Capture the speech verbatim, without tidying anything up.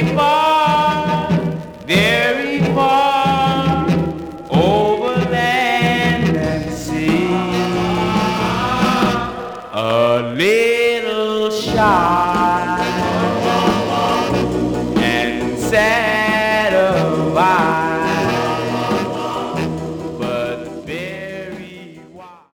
very far, very far, over land and sea. A little shy and sad.